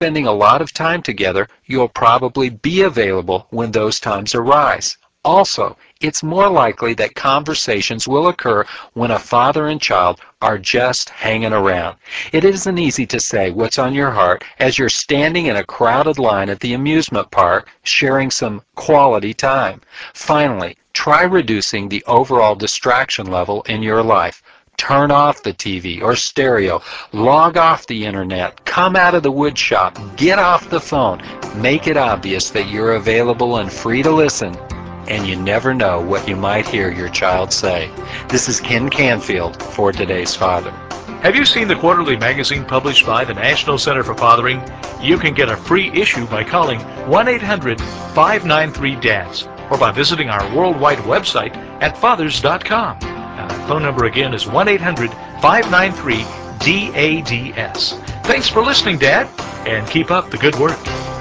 spending a lot of time together, you'll probably be available when those times arise. Also, it's more likely that conversations will occur when a father and child are just hanging around. It isn't easy to say what's on your heart as you're standing in a crowded line at the amusement park sharing some quality time. Finally, try reducing the overall distraction level in your life. Turn off the TV or stereo, log off the internet, come out of the wood shop, get off the phone. Make it obvious that you're available and free to listen, and you never know what you might hear your child say. This is Ken Canfield for Today's Father. Have you seen the quarterly magazine published by the National Center for Fathering? You can get a free issue by calling 1-800-593-DADS or by visiting our worldwide website at fathers.com. Our phone number again is 1-800-593-DADS. Thanks for listening, Dad, and keep up the good work.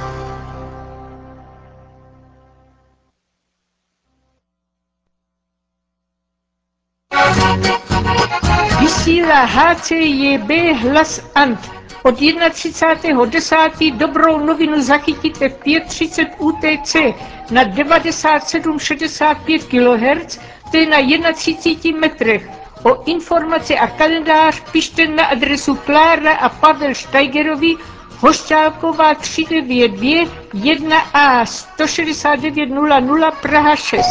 Vysílá HCJB Hlas Ant. Od 31.10. dobrou novinu zachytíte v 5:30 UTC na 9765 kHz, to je na 31 metrech. O informace a kalendář pište na adresu Klára a Pavel Steigerovi, Hošťálková 392 1A 16900 Praha 6.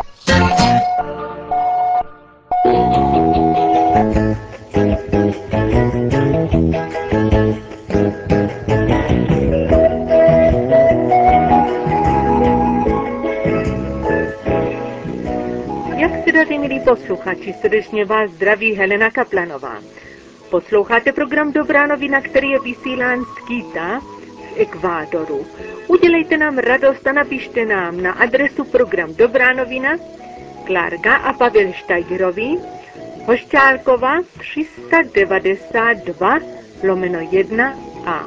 Zdraví, milí posluchači, srdečně vás zdraví Helena Kaplanová. Posloucháte program Dobrá novina, který je vysílán z Quita v Ekvádoru. Udělejte nám radost a napište nám na adresu program Dobrá novina, Klárka a Pavel Steigerovi, Hošťálkova 392 1A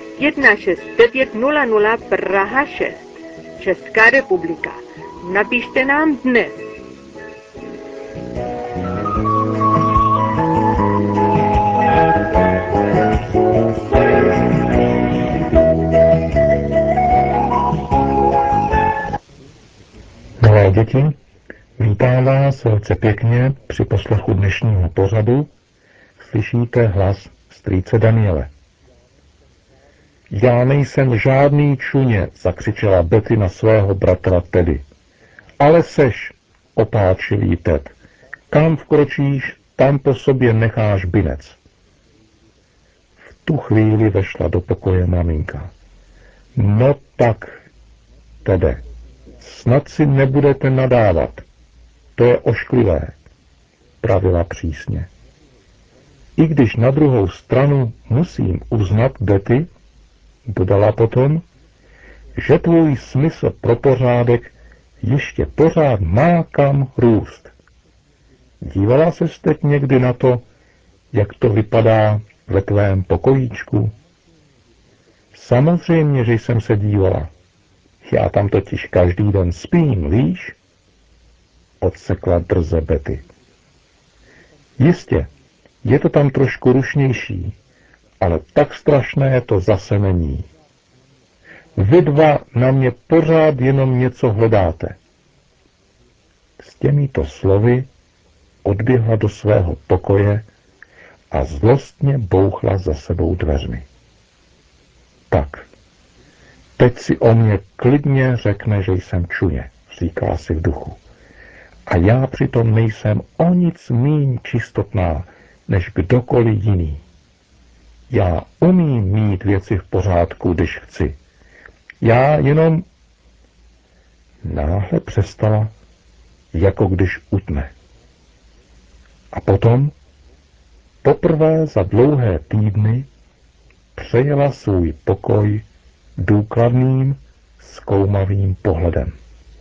16900 Praha 6, Česká republika. Napište nám dnes. Milé děti, vítám vás velice pěkně při poslechu dnešního pořadu. Slyšíte hlas strýce Daniele. Já nejsem žádný čuně, zakřičela Betty na svého bratra Teddy. Ale seš, opáčil jí Ted. Kam vkročíš, tam po sobě necháš binec. V tu chvíli vešla do pokoje maminka. No tak, Tede, snad si nebudete nadávat. To je ošklivé, pravila přísně. I když na druhou stranu musím uznat, Betty, dodala potom, že tvůj smysl pro pořádek ještě pořád má kam růst. Dívala ses teď někdy na to, jak to vypadá ve tvém pokojíčku? Samozřejmě, že jsem se dívala. Já tam totiž každý den spím, víš? Odsekla drze Betty. Jistě, je to tam trošku rušnější, ale tak strašné to zase není. Vy dva na mě pořád jenom něco hledáte. S těmito slovy odběhla do svého pokoje a zlostně bouchla za sebou dveřmi. Tak, teď si o mě klidně řekne, že jsem čuně, říkala si v duchu. A já přitom nejsem o nic míň čistotná, než kdokoliv jiný. Já umím mít věci v pořádku, když chci. Já jenom... Náhle přestala, jako když utne. A potom, poprvé za dlouhé týdny, přejela svůj pokoj důkladným, zkoumavým pohledem.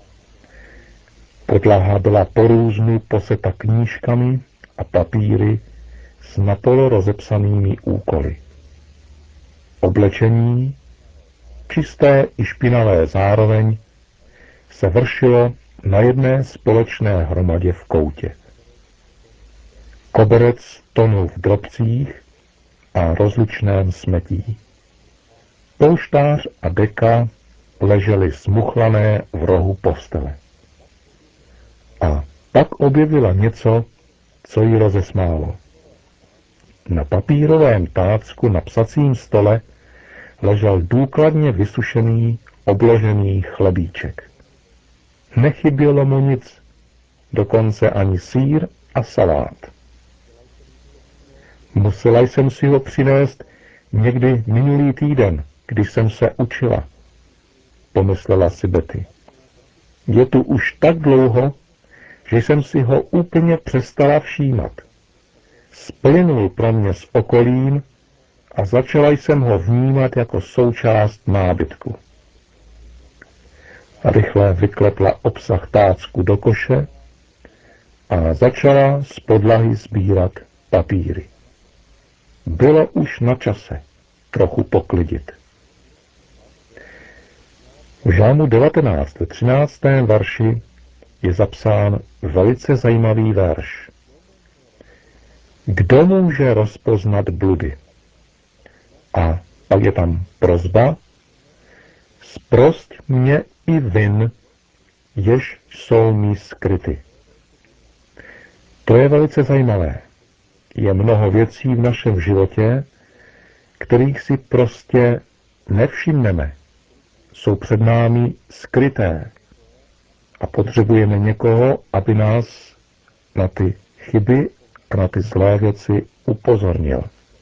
Podlaha byla porůznu poseta knížkami a papíry s napolo rozepsanými úkoly. Oblečení, čisté i špinavé zároveň, se vršilo na jedné společné hromadě v koutě. Koberec tonul v drobcích a rozlučném smetí. Polštář a deka ležely smuchlané v rohu postele. A pak objevila něco, co jí rozesmálo. Na papírovém tácku na psacím stole ležel důkladně vysušený, obložený chlebíček. Nechybělo mu nic, dokonce ani sýr a salát. Musela jsem si ho přinést někdy minulý týden, když jsem se učila, pomyslela si Betty. Je tu už tak dlouho, že jsem si ho úplně přestala všímat. Splynul pro mě s okolím a začala jsem ho vnímat jako součást nábytku. Rychle vyklepla obsah tácku do koše a začala z podlahy sbírat papíry. Bylo už na čase trochu poklidit. V žalmu 19. 13. verši je zapsán velice zajímavý verš. Kdo může rozpoznat bludy? A pak je tam prosba. Zprosť mě i vin, jež jsou mi skryty. To je velice zajímavé. Je mnoho věcí v našem životě, kterých si prostě nevšimneme. Jsou před námi skryté a potřebujeme někoho, aby nás na ty chyby a na ty zlé věci upozornil.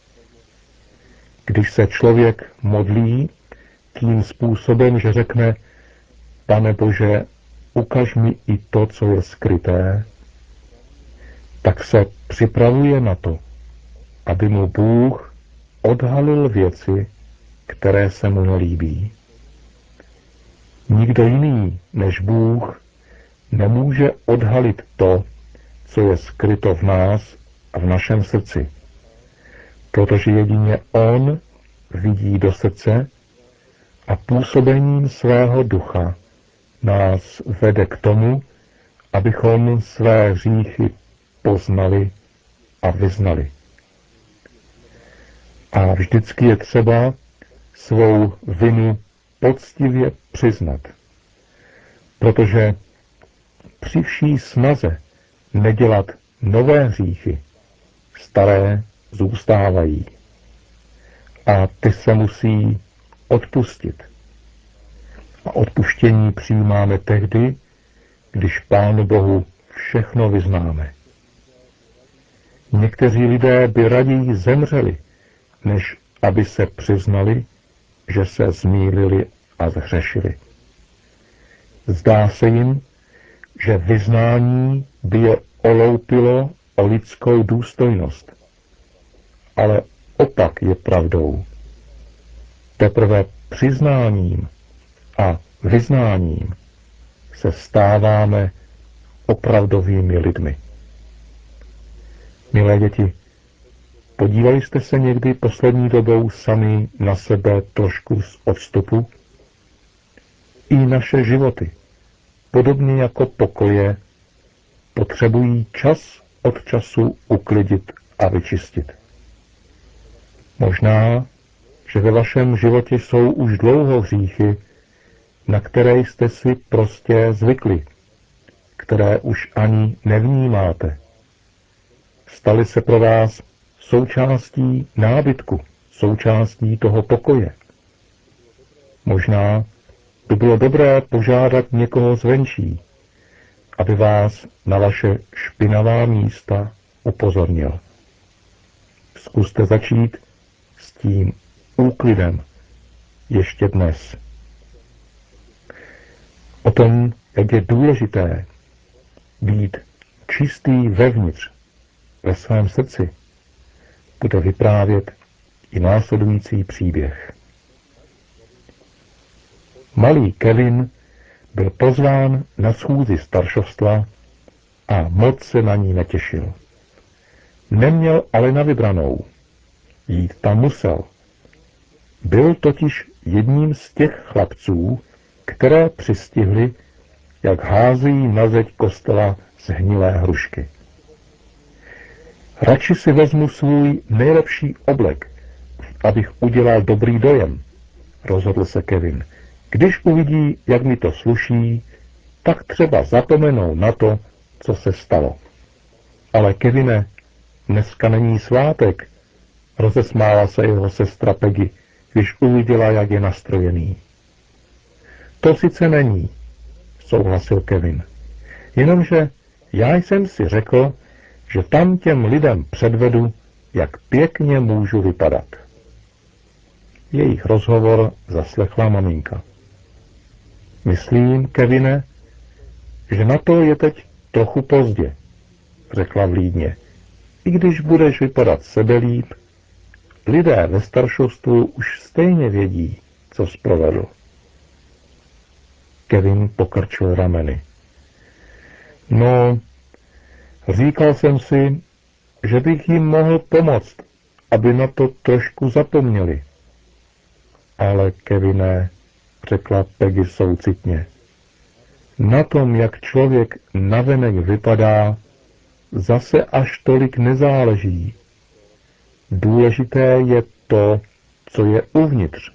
Když se člověk modlí tím způsobem, že řekne, Pane Bože, ukaž mi i to, co je skryté, tak se připravuje na to, aby mu Bůh odhalil věci, které se mu nelíbí. Nikdo jiný než Bůh nemůže odhalit to, co je skryto v nás a v našem srdci. Protože jedině On vidí do srdce a působením svého ducha nás vede k tomu, abychom své hříchy poznali a vyznali. A vždycky je třeba svou vinu poctivě přiznat. Protože při vší snaze nedělat nové hříchy, staré zůstávají. A ty se musí odpustit. A odpuštění přijímáme tehdy, když Pánu Bohu všechno vyznáme. Někteří lidé by raději zemřeli, než aby se přiznali, že se zmýlili a zhřešili. Zdá se jim, že vyznání by je oloupilo o lidskou důstojnost. Ale opak je pravdou. Teprve přiznáním a vyznáním se stáváme opravdovými lidmi. Milé děti, podívali jste se někdy poslední dobou sami na sebe trošku z odstupu? I naše životy, podobně jako pokoje, potřebují čas od času uklidit a vyčistit. Možná, že ve vašem životě jsou už dlouho hříchy, na které jste si prostě zvykli, které už ani nevnímáte. Staly se pro vás součástí nábytku, součástí toho pokoje. Možná by bylo dobré požádat někoho zvenčí, aby vás na vaše špinavá místa upozornil. Zkuste začít s tím úklidem ještě dnes. O tom, jak je důležité být čistý vevnitř, ve svém srdci, bude vyprávět i následující příběh. Malý Kevin byl pozván na schůzi staršovstva a moc se na ní netěšil. Neměl ale na vybranou. Jít tam musel. Byl totiž jedním z těch chlapců, které přistihli, jak házejí na zeď kostela zhnilé hrušky. Radši si vezmu svůj nejlepší oblek, abych udělal dobrý dojem, rozhodl se Kevin. Když uvidí, jak mi to sluší, tak třeba zapomenou na to, co se stalo. Ale Kevine, dneska není svátek, rozesmála se jeho sestra Peggy, když uviděla, jak je nastrojený. To sice není, souhlasil Kevin. Jenomže já jsem si řekl, že tam těm lidem předvedu, jak pěkně můžu vypadat. Jejich rozhovor zaslechla maminka. Myslím, Kevine, že na to je teď trochu pozdě, řekla vlídně. I když budeš vypadat sebelíp, lidé ve staršostvu už stejně vědí, co jsi provedl. Kevin pokrčil rameny. No, říkal jsem si, že bych jim mohl pomoct, aby na to trošku zapomněli. Ale Kevine, řekla Peggy soucitně, na tom, jak člověk navenek vypadá, zase až tolik nezáleží. Důležité je to, co je uvnitř.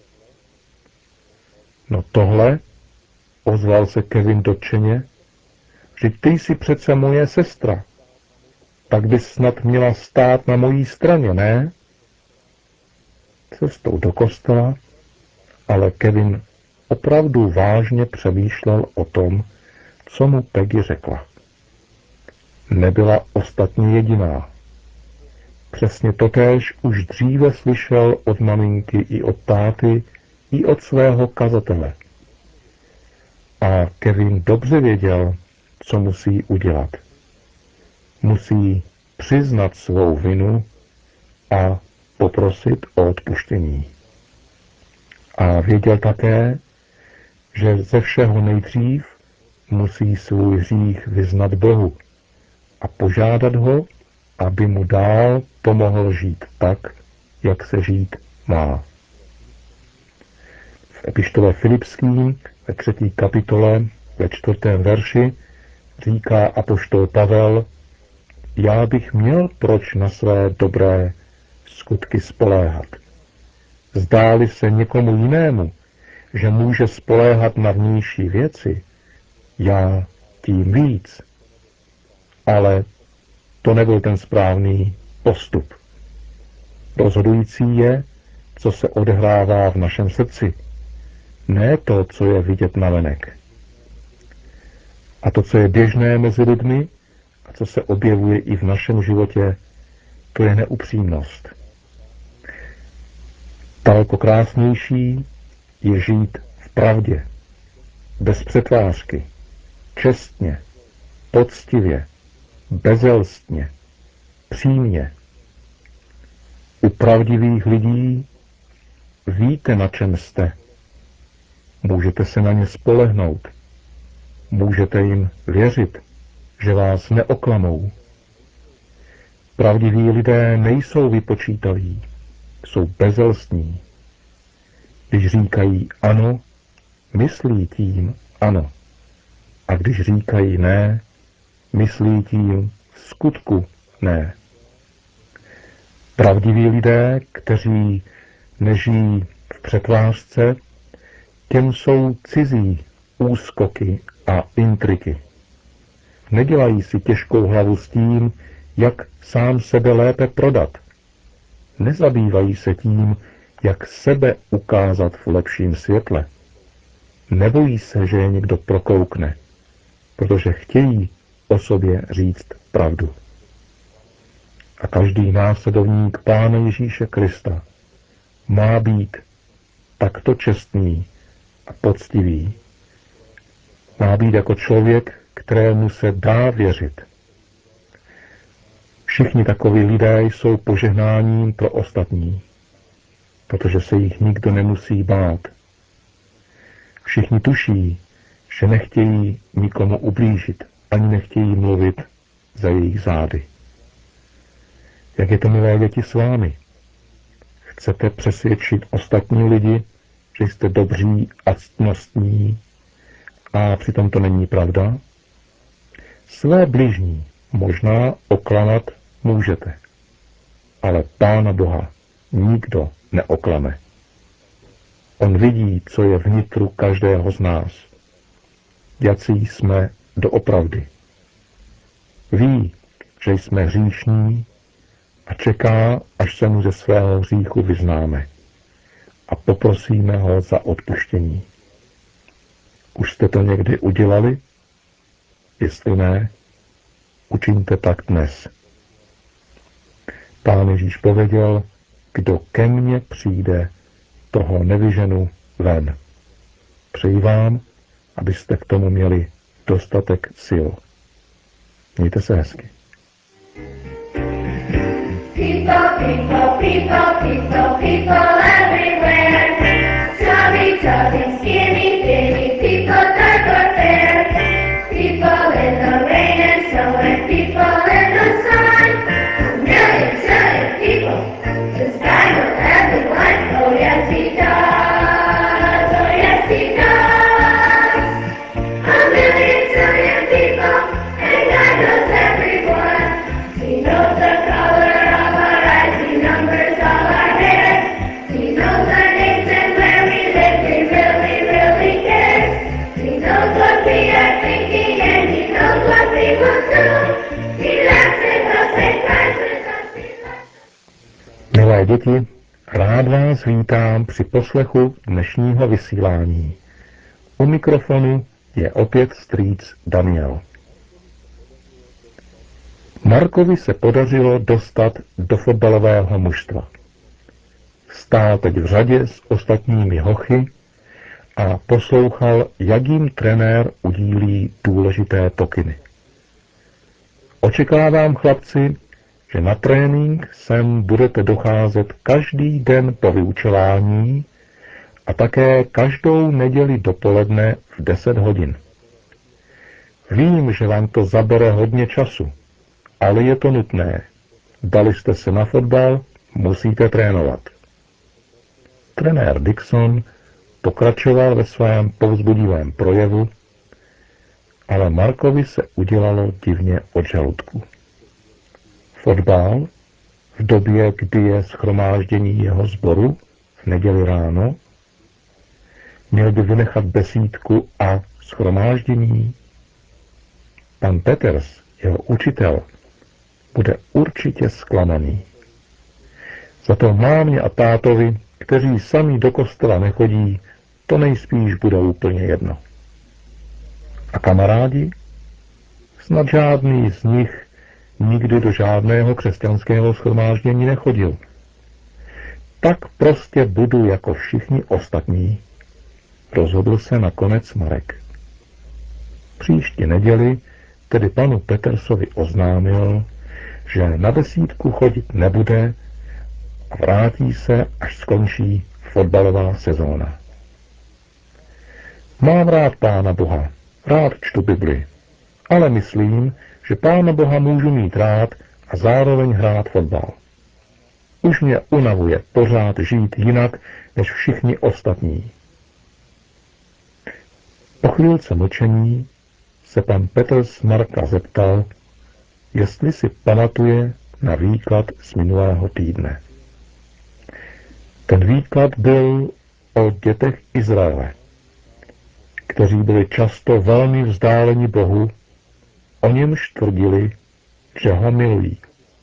No tohle, ozval se Kevin dotčeně, že ty jsi přece moje sestra. Tak bys snad měla stát na mojí straně, ne? Cestou do kostela, ale Kevin opravdu vážně přemýšlel o tom, co mu Peggy řekla. Nebyla ostatně jediná. Přesně totéž už dříve slyšel od maminky i od táty, i od svého kazatele. A Kevin dobře věděl, co musí udělat. Musí přiznat svou vinu a poprosit o odpuštění. A věděl také, že ze všeho nejdřív musí svůj hřích vyznat Bohu a požádat ho, aby mu dál pomohl žít tak, jak se žít má. V epištole Filipským ve 3. kapitole ve 4. verši říká apoštol Pavel, já bych měl proč na své dobré skutky spoléhat. Zdáli se někomu jinému, že může spoléhat na vnější věci, já tím víc. Ale to nebyl ten správný postup. Rozhodující je, co se odehrává v našem srdci, ne to, co je vidět navenek. A to, co je běžné mezi lidmi a co se objevuje i v našem životě, to je neupřímnost. Daleko krásnější je žít v pravdě, bez přetvářky, čestně, poctivě, bezelstně, přímě. U pravdivých lidí víte, na čem jste. Můžete se na ně spolehnout. Můžete jim věřit, že vás neoklamou. Pravdiví lidé nejsou vypočítaví, jsou bezelstní. Když říkají ano, myslí tím ano. A když říkají ne, myslí tím v skutku ne. Pravdiví lidé, kteří nežijí v přetvářce, těm jsou cizí úskoky a intriky. Nedělají si těžkou hlavu s tím, jak sám sebe lépe prodat. Nezabývají se tím, jak sebe ukázat v lepším světle. Nebojí se, že je někdo prokoukne, protože chtějí o sobě říct pravdu. A každý následovník Pána Ježíše Krista má být takto čestný a poctivý. Má být jako člověk, kterému se dá věřit. Všichni takoví lidé jsou požehnáním pro ostatní, protože se jich nikdo nemusí bát. Všichni tuší, že nechtějí nikomu ublížit, ani nechtějí mluvit za jejich zády. Jak je to, milé děti, s vámi? Chcete přesvědčit ostatní lidi, že jste dobří a ctnostní, a přitom to není pravda? Své bližní možná oklamat můžete, ale Pána Boha nikdo neoklame. On vidí, co je vnitru každého z nás. Jací jsme doopravdy. Ví, že jsme hříšní a čeká, až se mu ze svého hříchu vyznáme a poprosíme ho za odpuštění. Už jste to někdy udělali? Jestli ne, učiňte tak dnes. Pán Ježíš pověděl, kdo ke mně přijde, toho nevyženu ven. Přeji vám, abyste k tomu měli dostatek sil. Mějte se hezky. People, people, people, people, people everywhere. Chubby, chubby, skinny, skinny, people dark or fair. People in the rain and snow and people in the sun. Million people, this guy knows everyone. Oh yes he does, oh yes he does. A million people, and God knows everyone. He knows the color of our eyes, he numbers all our hairs. He knows our names and where we live, he really, really cares. He knows what we are thinking and he knows what we will do. He laughs at us and cries with us. Milé děti, rád vás vítám při poslechu dnešního vysílání. U mikrofonu je opět strýc Daniel. Markovi se podařilo dostat do fotbalového mužstva. Stál teď v řadě s ostatními hochy a poslouchal, jak jim trenér udílí důležité pokyny. Očekávám, chlapci, že na trénink sem budete docházet každý den po vyučování a také každou neděli dopoledne v 10 hodin. Vím, že vám to zabere hodně času, ale je to nutné. Dali jste se na fotbal, musíte trénovat. Trenér Dixon pokračoval ve svém povzbudivém projevu, ale Markovi se udělalo divně od žaludku. Fotbal v době, kdy je shromáždění jeho sboru v neděli ráno, měl by vynechat besídku a shromáždění. Pan Peters, jeho učitel, bude určitě zklamaný. Za to mámě a tátovi, kteří sami do kostela nechodí, to nejspíš bude úplně jedno. A kamarádi? Snad žádný z nich nikdy do žádného křesťanského shromáždění nechodil. Tak prostě budu jako všichni ostatní, rozhodl se nakonec Marek. Příští neděli tedy panu Petersovi oznámil, že na besídku chodit nebude a vrátí se, až skončí fotbalová sezóna. Mám rád Pána Boha, rád čtu Bibli, ale myslím, že Pána Boha můžu mít rád a zároveň hrát fotbal. Už mě unavuje pořád žít jinak než všichni ostatní. Po chvílce mlčení se pan Peters Marka zeptal, jestli si pamatuje na výklad z minulého týdne. Ten výklad byl o dětech Izraele, kteří byli často velmi vzdáleni Bohu, o němž tvrdili, že ho milují.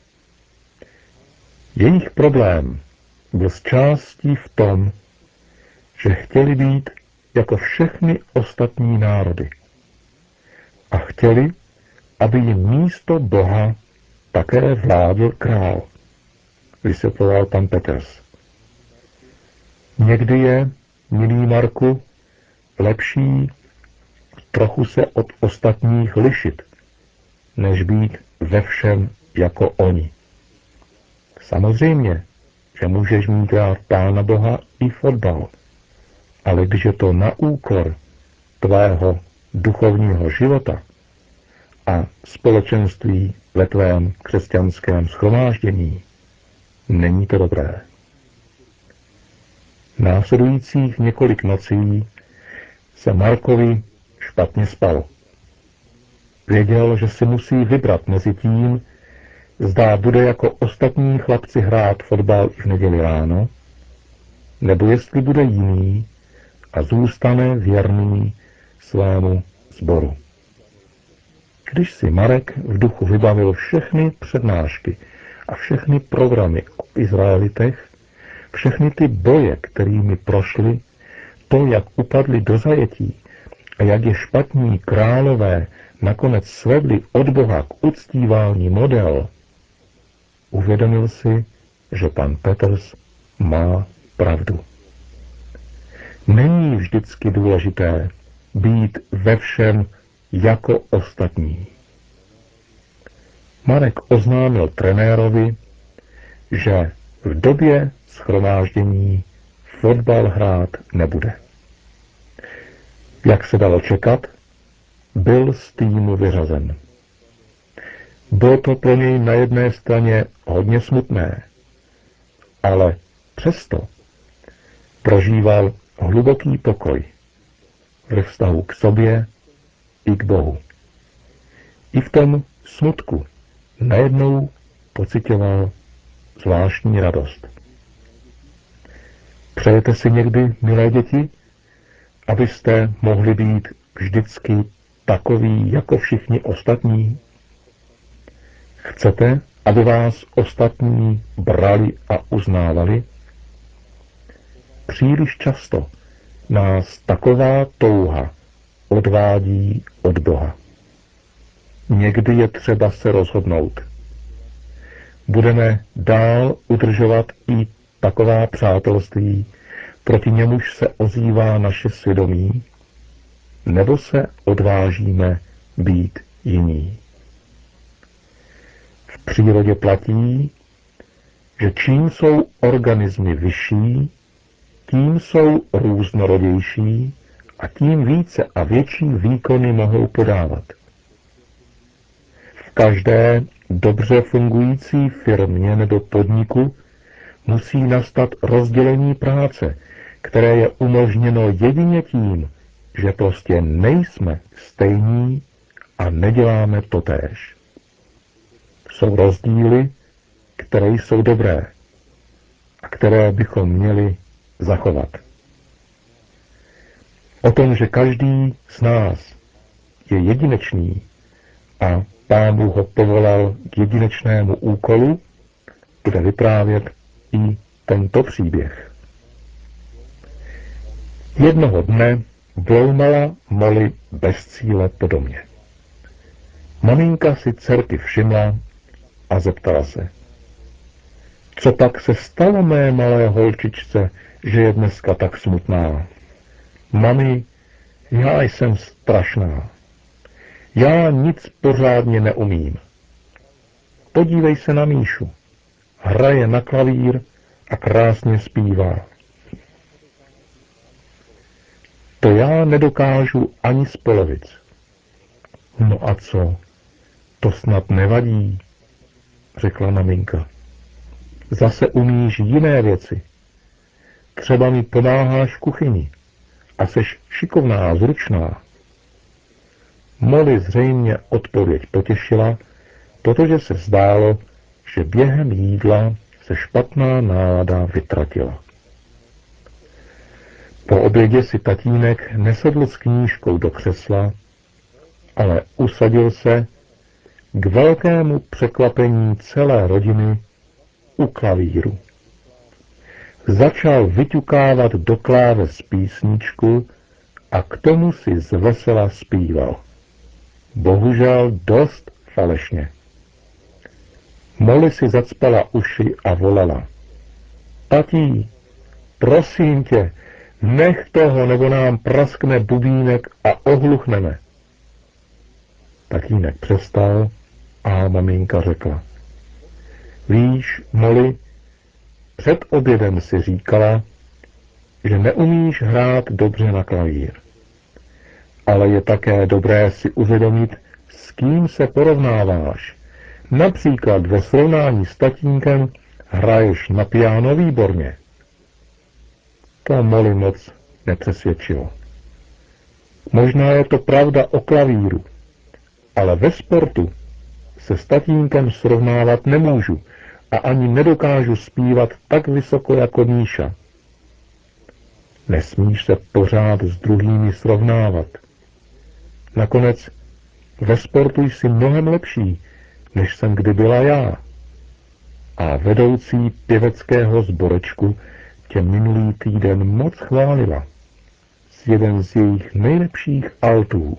Jejich problém byl z částí v tom, že chtěli být jako všechny ostatní národy a chtěli, aby jim místo Boha také vládl král, vysvětloval pan Peters. Někdy je, milý Marku, lepší trochu se od ostatních lišit, než být ve všem jako oni. Samozřejmě, že můžeš mít rád Pána Boha i fotbal, ale když je to na úkor tvého duchovního života a společenství ve tvém křesťanském shromáždění, není to dobré. Následujících několik nocí se Markovi špatně spalo. Věděl, že si musí vybrat mezi tím, zda bude jako ostatní chlapci hrát fotbal i v neděli ráno, nebo jestli bude jiný a zůstane věrný svému sboru. Když si Marek v duchu vybavil všechny přednášky a všechny programy o Izraelitech, všechny ty boje, kterými prošli, to, jak upadli do zajetí a jak je špatní králové nakonec svedli od Boha k uctívání model, uvědomil si, že pan Peters má pravdu. Není vždycky důležité být ve všem jako ostatní. Marek oznámil trenérovi, že v době shromáždění fotbal hrát nebude. Jak se dalo čekat, byl z týmu vyřazen. Bylo to pro něj na jedné straně hodně smutné, ale přesto prožíval hluboký pokoj ve vztahu k sobě i k Bohu. I v tom smutku najednou pocitoval zvláštní radost. Přejete si někdy, milé děti, abyste mohli být vždycky takový jako všichni ostatní? Chcete, aby vás ostatní brali a uznávali? Příliš často nás taková touha odvádí od Boha. Někdy je třeba se rozhodnout. Budeme dál udržovat i taková přátelství, proti němuž se ozývá naše svědomí, nebo se odvážíme být jiní. V přírodě platí, že čím jsou organismy vyšší, tím jsou různorodější a tím více a větší výkony mohou podávat. V každé dobře fungující firmě nebo podniku musí nastat rozdělení práce, které je umožněno jedině tím, že prostě nejsme stejní a neděláme totéž. Jsou rozdíly, které jsou dobré a které bychom měli zachovat. O tom, že každý z nás je jedinečný a Pán Bůh ho povolal k jedinečnému úkolu, bude vyprávět i tento příběh. Jednoho dne bloumala Molly bez cíle po domě. Maminka si dcerky všimla a zeptala se: co pak se stalo mé malé holčičce, že je dneska tak smutná? Mami, já jsem strašná. Já nic pořádně neumím. Podívej se na Míšu. Hraje na klavír a krásně zpívá. To já nedokážu ani z polovic. No a co? To snad nevadí, řekla maminka. Zase umíš jiné věci. Třeba mi pomáháš v kuchyni a seš šikovná a zručná. Molly zřejmě odpověď potěšila, protože se zdálo, že během jídla se špatná nálada vytratila. Po obědě si tatínek nesedl s knížkou do křesla, ale usadil se k velkému překvapení celé rodiny u klavíru. Začal vyťukávat do kláves písničku a k tomu si zvesela zpíval. Bohužel dost falešně. Molly si zacpala uši a volala. Tatí, prosím tě, nech toho, nebo nám praskne bubínek a ohluchneme. Tatínek přestal a maminka řekla. Víš, Molly, před obědem si říkala, že neumíš hrát dobře na klavír. Ale je také dobré si uvědomit, s kým se porovnáváš. Například ve srovnání s tatínkem hraješ na piano výborně. To Molly moc nepřesvědčilo. Možná je to pravda o klavíru, ale ve sportu se s tatínkem srovnávat nemůžu a ani nedokážu zpívat tak vysoko jako Míša. Nesmíš se pořád s druhými srovnávat. Nakonec ve sportu jsi mnohem lepší, než jsem kdy byla já. A vedoucí pěveckého sborečku tě minulý týden moc chválila. S jeden z jejich nejlepších altů.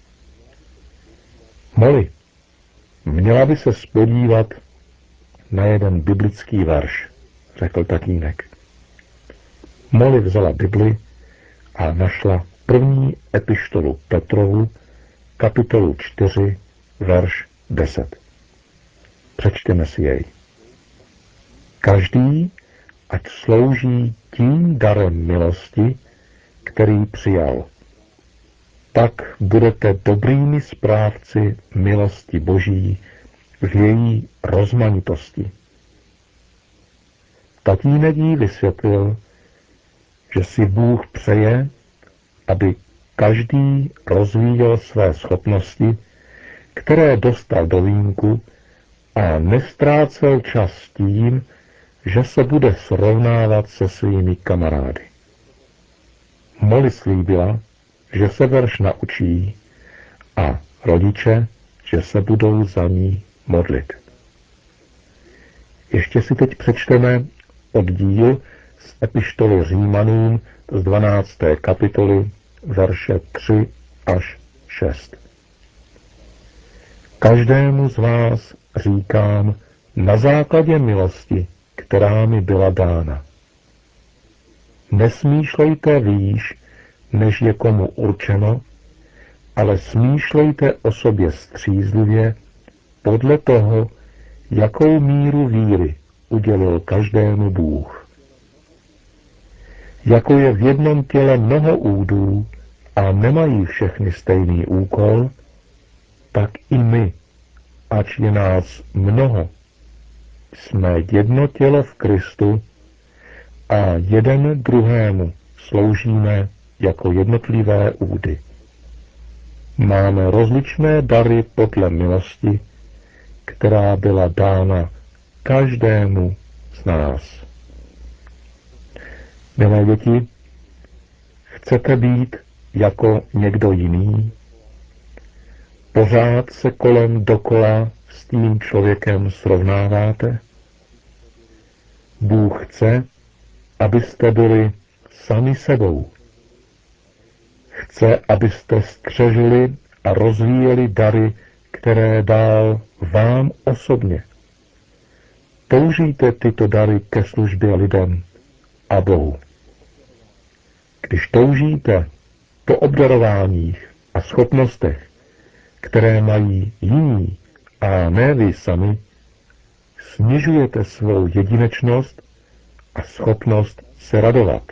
Molly, měla by se podívat na jeden biblický verš, řekl tatínek. Molly vzala Bibli a našla první epištolu Petrovu, kapitolu 4, verš 10. Přečtěme si jej. Každý, ať slouží tím darem milosti, který přijal. Tak budete dobrými správci milosti Boží v její rozmanitosti. Tatínek jí vysvětlil, že si Bůh přeje, aby každý rozvíjel své schopnosti, které dostal do vínku, a nestrácel čas tím, že se bude srovnávat se svými kamarády. Molly slíbila, že se verš naučí a rodiče, že se budou za ní modlit. Ještě si teď přečteme oddíl z epištoly Římanům z 12. kapitoly, verše 3 až 6. Každému z vás říkám na základě milosti, která mi byla dána. Nesmýšlejte výš, než je komu určeno, ale smýšlejte o sobě střízlivě podle toho, jakou míru víry udělil každému Bůh. Jako je v jednom těle mnoho údů a nemají všechny stejný úkol, tak i my, ač je nás mnoho, jsme jedno tělo v Kristu a jeden druhému sloužíme jako jednotlivé údy. Máme rozličné dary podle milosti, která byla dána každému z nás. Milé děti, chcete být jako někdo jiný? Pořád se kolem dokola s tím člověkem srovnáváte? Bůh chce, abyste byli sami sebou. Chce, abyste střežili a rozvíjeli dary, které dal vám osobně. Použijte tyto dary ke službě lidem a Bohu. Když toužíte po obdarováních a schopnostech, které mají jiní a ne vy sami, snižujete svou jedinečnost a schopnost se radovat.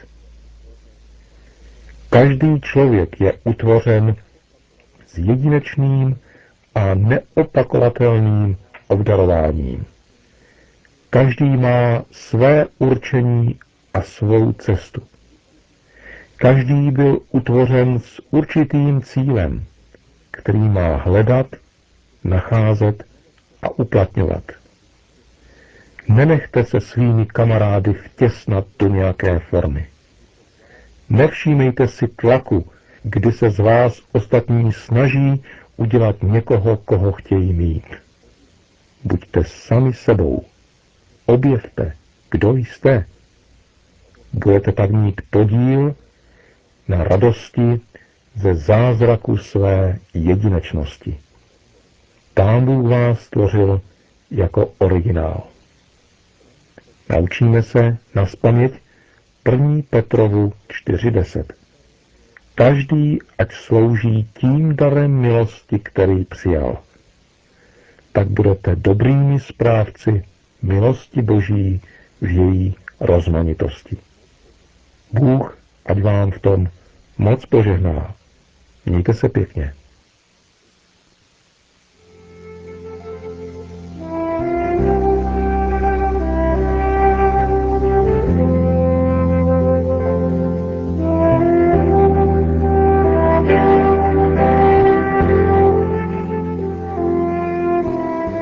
Každý člověk je utvořen s jedinečným a neopakovatelným obdarováním. Každý má své určení a svou cestu. Každý byl utvořen s určitým cílem, který má hledat, nacházet a uplatňovat. Nenechte se svými kamarády vtěsnat do nějaké formy. Nevšímejte si tlaku, kdy se z vás ostatní snaží udělat někoho, koho chtějí mít. Buďte sami sebou. Objevte, kdo jste. Budete tak mít podíl na radosti ze zázraku své jedinečnosti. Pán Bůh vás stvořil jako originál. Naučíme se nazpaměť 1. Petrovu 4:10. Každý, ať slouží tím darem milosti, který přijal. Tak budete dobrými správci milosti Boží v její rozmanitosti. Bůh, ať vám v tom moc požehná. Mějte se pěkně.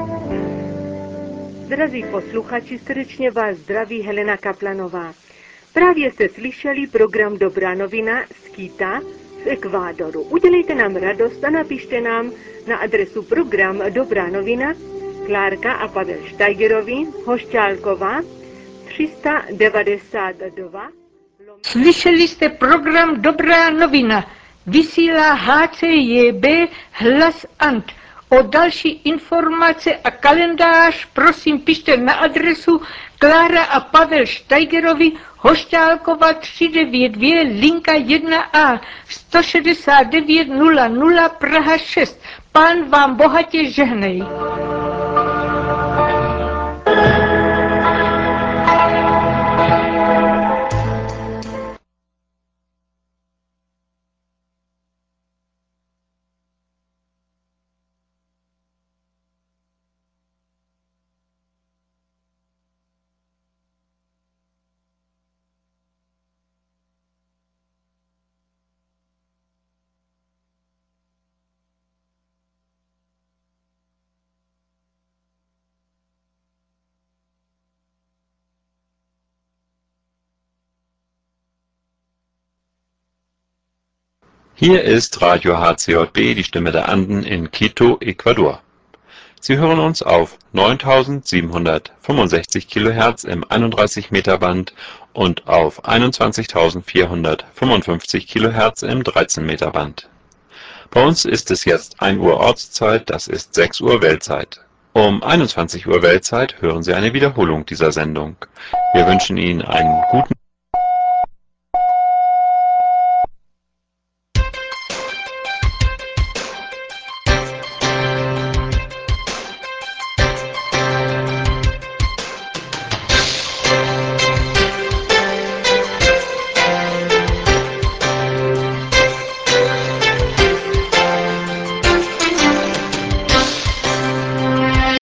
Drazí posluchači, srdečně vás zdraví Helena Kaplanová. Právě jste slyšeli program Dobrá novina z Quita v Ekvádoru. Udělejte nám radost a napište nám na adresu program Dobrá novina, Klárka a Pavel Štajgerovi, Hošťálková, 392. Slyšeli jste program Dobrá novina. Vysílá HCJB Hlas Ant. O další informace a kalendář prosím pište na adresu Klára a Pavel Štajgerovi, Hošťálkova 392, linka 1A, 169 00 Praha 6. Pán vám bohatě žehnej. Hier ist Radio HCJB, die Stimme der Anden in Quito, Ecuador. Sie hören uns auf 9765 kHz im 31 Meter Band und auf 21.455 kHz im 13 Meter Band. Bei uns ist es jetzt 1 Uhr Ortszeit, das ist 6 Uhr Weltzeit. Um 21 Uhr Weltzeit hören Sie eine Wiederholung dieser Sendung. Wir wünschen Ihnen einen guten